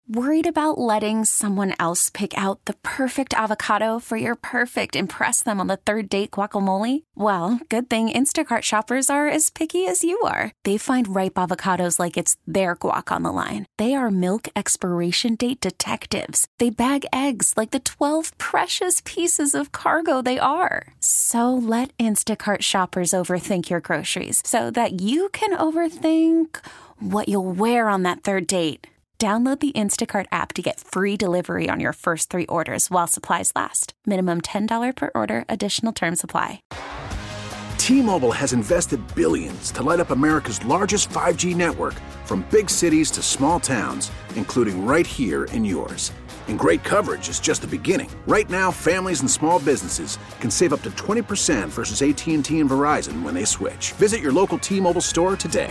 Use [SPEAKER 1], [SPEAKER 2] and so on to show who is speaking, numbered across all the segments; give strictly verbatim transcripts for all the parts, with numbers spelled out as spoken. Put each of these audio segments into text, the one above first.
[SPEAKER 1] Worried about letting someone else pick out the perfect avocado for your perfect impress them on the third date guacamole? Well, good thing Instacart shoppers are as picky as you are. They find ripe avocados like it's their guac on the line. They are milk expiration date detectives. They bag eggs like the twelve precious pieces of cargo they are. So let Instacart shoppers overthink your groceries so that you can overthink what you'll wear on that third date. Download the Instacart app to get free delivery on your first three orders while supplies last. Minimum ten dollars per order. Additional terms apply.
[SPEAKER 2] T-Mobile has invested billions to light up America's largest five G network, from big cities to small towns, including right here in yours. And great coverage is just the beginning. Right now, families and small businesses can save up to twenty percent versus A T and T and Verizon when they switch. Visit your local T-Mobile store today.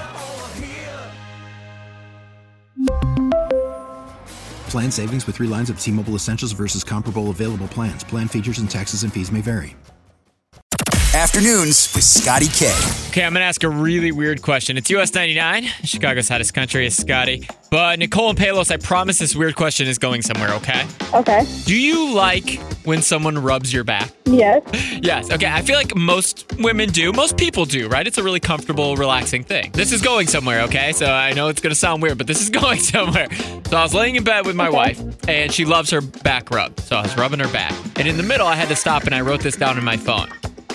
[SPEAKER 3] Plan savings with three lines of T-Mobile Essentials versus comparable available plans. Plan features and taxes and fees may vary.
[SPEAKER 4] Afternoons with Scotty K.
[SPEAKER 5] Okay, I'm going to ask a really weird question. It's U S ninety-nine. Chicago's hottest country is Scotty. But Nicole and Palos, I promise this weird question is going somewhere, okay?
[SPEAKER 6] Okay.
[SPEAKER 5] Do you like when someone rubs your back?
[SPEAKER 6] Yes.
[SPEAKER 5] Yes. Okay, I feel like most women do. Most people do, right? It's a really comfortable, relaxing thing. This is going somewhere, okay? So I know it's going to sound weird, but this is going somewhere. So I was laying in bed with my
[SPEAKER 6] okay.
[SPEAKER 5] wife, and she loves her back rub. So I was rubbing her back. And in the middle, I had to stop, and I wrote this down in my phone.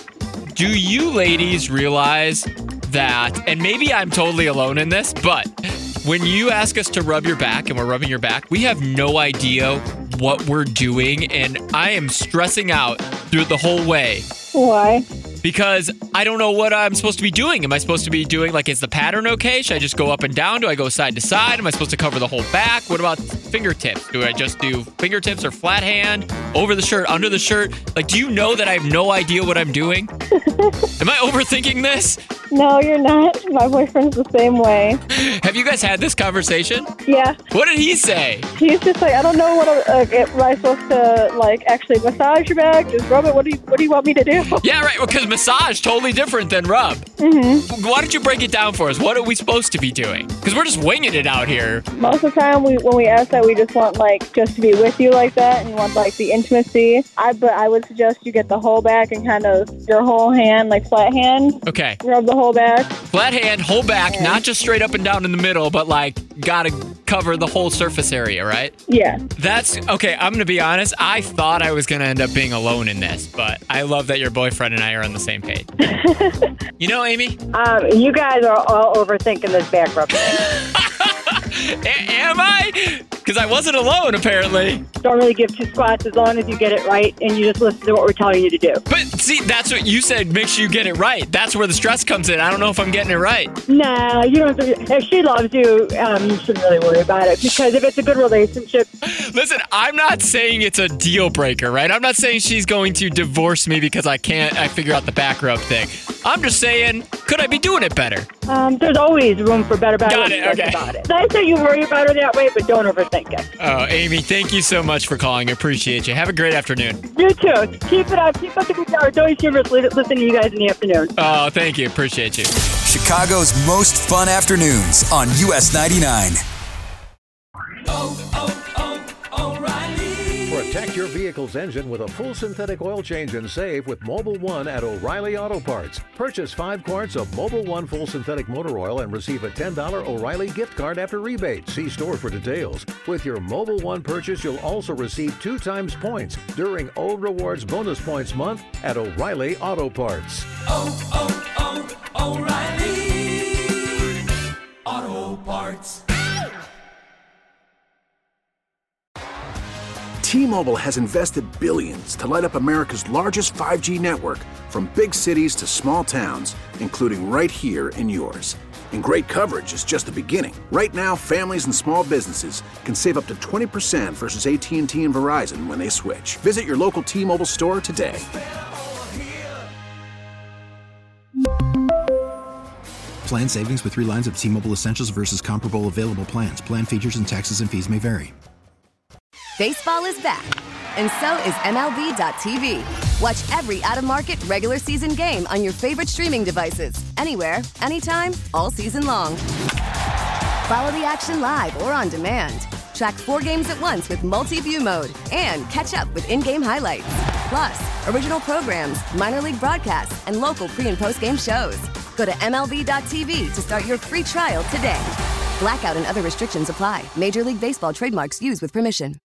[SPEAKER 5] Do you ladies realize that, and maybe I'm totally alone in this, but when you ask us to rub your back and we're rubbing your back, we have no idea what we're doing, and I am stressing out through the whole way.
[SPEAKER 6] Why?
[SPEAKER 5] Because I don't know what I'm supposed to be doing. Am I supposed to be doing, like, is the pattern okay? Should I just go up and down? Do I go side to side? Am I supposed to cover the whole back? What about fingertips? Do I just do fingertips or flat hand? Over the shirt, under the shirt? Like, do you know that I have no idea what I'm doing? Am I overthinking this?
[SPEAKER 6] No, you're not. My boyfriend's the same way.
[SPEAKER 5] Have you guys had this conversation?
[SPEAKER 6] Yeah.
[SPEAKER 5] What did he say?
[SPEAKER 6] He's just like, I don't know what uh, am I supposed to, like, actually massage your back? Just rub it? What do you, what do you want me to do?
[SPEAKER 5] Yeah, right, because massage, totally different than rub.
[SPEAKER 6] Mm-hmm.
[SPEAKER 5] Why don't you break it down for us? What are we supposed to be doing? Because we're just winging it out here.
[SPEAKER 6] Most of the time, we when we ask that, we just want, like, just to be with you like that and want, like, the intimacy. I But I would suggest you get the whole back and kind of your whole hand, like flat hand.
[SPEAKER 5] Okay.
[SPEAKER 6] Rub the whole back.
[SPEAKER 5] Flat hand, whole back, yeah. Not just straight up and down in the middle, but, like, gotta cover the whole surface area, right?
[SPEAKER 6] Yeah.
[SPEAKER 5] That's, okay, I'm gonna be honest, I thought I was gonna end up being alone in this, but I love that your boyfriend and I are on the same page. You know, Amy?
[SPEAKER 7] Um, you guys are all overthinking this back rub thing.
[SPEAKER 5] A- am I? Because I wasn't alone, apparently.
[SPEAKER 7] Don't really give two squats as long as you get it right and you just listen to what we're telling you to do.
[SPEAKER 5] But see, that's what you said, make sure you get it right. That's where the stress comes in. I don't know if I'm getting it right.
[SPEAKER 7] Nah, you don't have to. If she loves you, um, you shouldn't really worry about it. Because if it's a good relationship...
[SPEAKER 5] Listen, I'm not saying it's a deal breaker, right? I'm not saying she's going to divorce me because I can't I figure out the back rub thing. I'm just saying, could I be doing it better?
[SPEAKER 7] Um, there's always room for better, better
[SPEAKER 5] Got it, okay.
[SPEAKER 7] about it. I say you worry about her that way, but don't overthink it.
[SPEAKER 5] Oh, Amy, thank you so much for calling. I appreciate you. Have a great afternoon.
[SPEAKER 7] You too. Keep it up. Keep up the good hour. It's always humorous listening to you guys in the afternoon.
[SPEAKER 5] Oh, thank you. Appreciate you.
[SPEAKER 4] Chicago's most fun afternoons on U S ninety-nine.
[SPEAKER 8] Oh, oh, oh, O'Reilly.
[SPEAKER 9] Protect your vehicle's engine with a full synthetic oil change and save with Mobil one at O'Reilly Auto Parts. Purchase five quarts of Mobil one full synthetic motor oil and receive a ten dollars O'Reilly gift card after rebate. See store for details. With your Mobil one purchase, you'll also receive two times points during O Rewards Bonus Points Month at O'Reilly Auto Parts.
[SPEAKER 8] Oh, oh, oh, O'Reilly Auto Parts.
[SPEAKER 2] T-Mobile has invested billions to light up America's largest five G network, from big cities to small towns, including right here in yours. And great coverage is just the beginning. Right now, families and small businesses can save up to twenty percent versus A T and T and Verizon when they switch. Visit your local T-Mobile store today.
[SPEAKER 3] Plan savings with three lines of T-Mobile Essentials versus comparable available plans. Plan features and taxes and fees may vary.
[SPEAKER 10] Baseball is back, and so is M L B dot T V. Watch every out-of-market regular season game on your favorite streaming devices, anywhere, anytime, all season long. Follow the action live or on demand. Track four games at once with multi-view mode and catch up with in-game highlights. Plus, original programs, minor league broadcasts, and local pre- and post-game shows. Go to M L B dot T V to start your free trial today. Blackout and other restrictions apply. Major League Baseball trademarks used with permission.